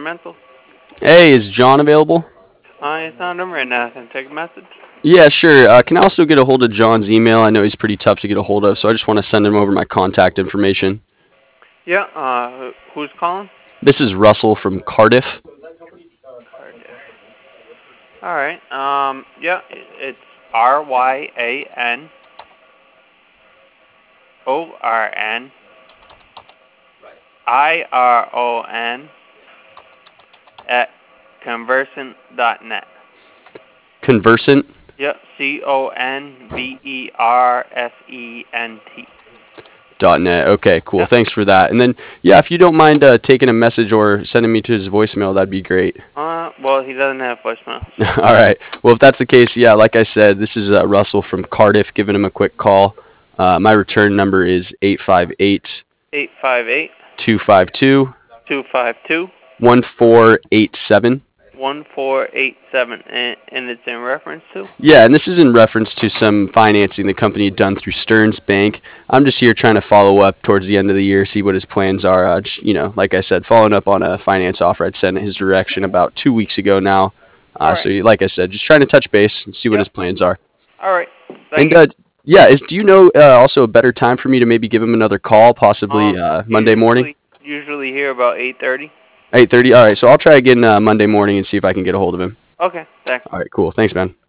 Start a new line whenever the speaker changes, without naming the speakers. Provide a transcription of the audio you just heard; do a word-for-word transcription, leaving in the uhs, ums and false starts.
environmental.
Hey, is John available?
Uh, it's not him right now. Can I take a message?
Yeah, sure. Uh, can I also get a hold of John's email? I know he's pretty tough to get a hold of, so I just want to send him over my contact information.
Yeah. Uh, who's calling?
This is Russell from Cardiff.
All right. Um. Yeah. It's R Y A N O R N I R O N at conversant dot net.
Conversant.
Yep. C O N V E R S E N T.
Dot net. Okay, cool.
Yep.
Thanks for that. And then, yeah, if you don't mind uh, taking a message or sending me to his voicemail, that'd be great.
Uh. Well, he doesn't have voicemail.
All right. Well, if that's the case, yeah, like I said, this is uh, Russell from Cardiff giving him a quick call. Uh, my return number is eight five eight,
Eight five eight
two five two,
two five two
one four eight seven.
one four eight seven, and, and it's in reference to.
Yeah, and this is in reference to some financing the company had done through Stearns Bank. I'm just here trying to follow up towards the end of the year, see what his plans are. Uh, just, you know, like I said, following up on a finance offer I'd sent in his direction about two weeks ago now.
All
Uh, so,
right.
like I said, just trying to touch base and see what his
Yep.
plans are.
All right. Thank
And
you.
uh, yeah, is do you know uh, also a better time for me to maybe give him another call, possibly
Um.
uh, Monday morning,
Usually, usually here about eight thirty.
eight thirty? All right, so I'll try again uh, Monday morning and see if I can get a hold of him.
Okay. Thanks.
All right, cool. Thanks, man.